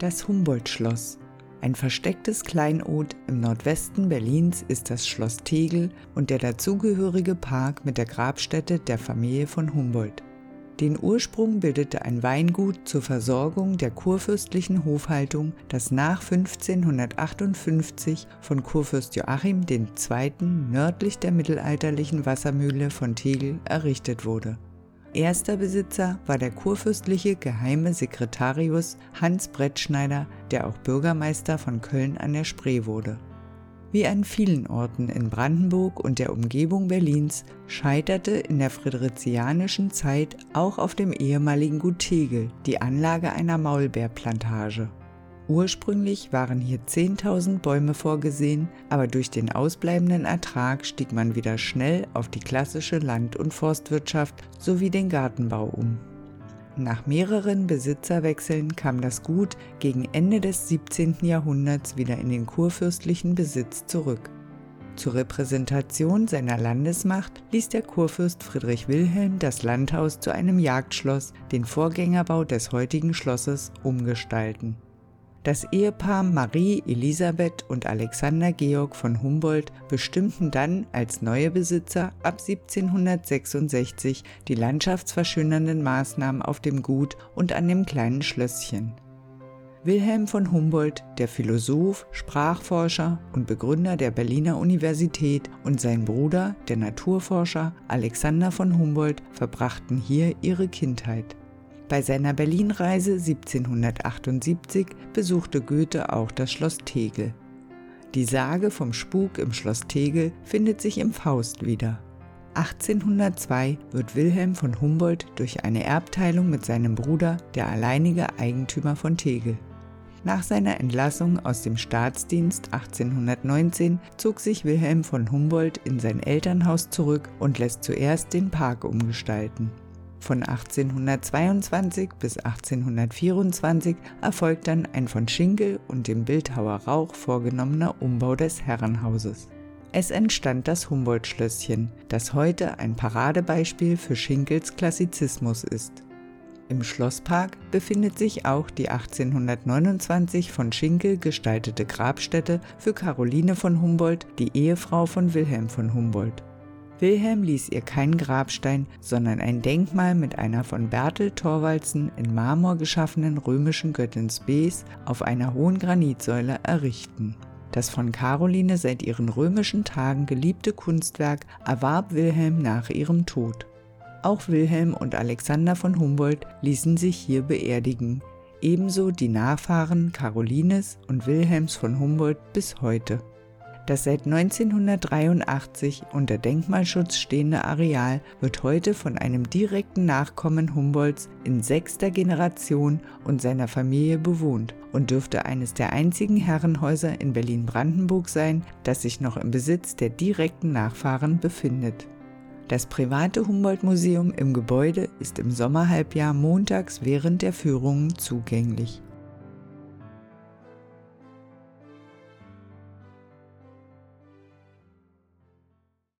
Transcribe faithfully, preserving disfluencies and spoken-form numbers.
Das Humboldt-Schloss. Ein verstecktes Kleinod im Nordwesten Berlins ist das Schloss Tegel und der dazugehörige Park mit der Grabstätte der Familie von Humboldt. Den Ursprung bildete ein Weingut zur Versorgung der kurfürstlichen Hofhaltung, das nach fünfzehnhundertachtundfünfzig von Kurfürst Joachim der Zweite. Nördlich der mittelalterlichen Wassermühle von Tegel errichtet wurde. Erster Besitzer war der kurfürstliche geheime Sekretarius Hans Brettschneider, der auch Bürgermeister von Köln an der Spree wurde. Wie an vielen Orten in Brandenburg und der Umgebung Berlins scheiterte in der friedrichianischen Zeit auch auf dem ehemaligen Gut Tegel die Anlage einer Maulbeerplantage. Ursprünglich waren hier zehntausend Bäume vorgesehen, aber durch den ausbleibenden Ertrag stieg man wieder schnell auf die klassische Land- und Forstwirtschaft sowie den Gartenbau um. Nach mehreren Besitzerwechseln kam das Gut gegen Ende des siebzehnten. Jahrhunderts wieder in den kurfürstlichen Besitz zurück. Zur Repräsentation seiner Landesmacht ließ der Kurfürst Friedrich Wilhelm das Landhaus zu einem Jagdschloss, den Vorgängerbau des heutigen Schlosses, umgestalten. Das Ehepaar Marie Elisabeth und Alexander Georg von Humboldt bestimmten dann als neue Besitzer ab siebzehnhundertsechsundsechzig die landschaftsverschönernden Maßnahmen auf dem Gut und an dem kleinen Schlösschen. Wilhelm von Humboldt, der Philosoph, Sprachforscher und Begründer der Berliner Universität, und sein Bruder, der Naturforscher Alexander von Humboldt, verbrachten hier ihre Kindheit. Bei seiner Berlinreise siebzehnhundertachtundsiebzig besuchte Goethe auch das Schloss Tegel. Die Sage vom Spuk im Schloss Tegel findet sich im Faust wieder. achtzehnhundertzwei wird Wilhelm von Humboldt durch eine Erbteilung mit seinem Bruder der alleinige Eigentümer von Tegel. Nach seiner Entlassung aus dem Staatsdienst achtzehnhundertneunzehn zog sich Wilhelm von Humboldt in sein Elternhaus zurück und lässt zuerst den Park umgestalten. Von achtzehnhundertzweiundzwanzig bis achtzehnhundertvierundzwanzig erfolgt dann ein von Schinkel und dem Bildhauer Rauch vorgenommener Umbau des Herrenhauses. Es entstand das Humboldt-Schlösschen, das heute ein Paradebeispiel für Schinkels Klassizismus ist. Im Schlosspark befindet sich auch die achtzehnhundertneunundzwanzig von Schinkel gestaltete Grabstätte für Caroline von Humboldt, die Ehefrau von Wilhelm von Humboldt. Wilhelm ließ ihr keinen Grabstein, sondern ein Denkmal mit einer von Bertel Thorvaldsen in Marmor geschaffenen römischen Göttin Spes auf einer hohen Granitsäule errichten. Das von Caroline seit ihren römischen Tagen geliebte Kunstwerk erwarb Wilhelm nach ihrem Tod. Auch Wilhelm und Alexander von Humboldt ließen sich hier beerdigen, ebenso die Nachfahren Carolines und Wilhelms von Humboldt bis heute. Das seit neunzehnhundertdreiundachtzig unter Denkmalschutz stehende Areal wird heute von einem direkten Nachkommen Humboldts in sechster Generation und seiner Familie bewohnt und dürfte eines der einzigen Herrenhäuser in Berlin-Brandenburg sein, das sich noch im Besitz der direkten Nachfahren befindet. Das private Humboldt-Museum im Gebäude ist im Sommerhalbjahr montags während der Führungen zugänglich.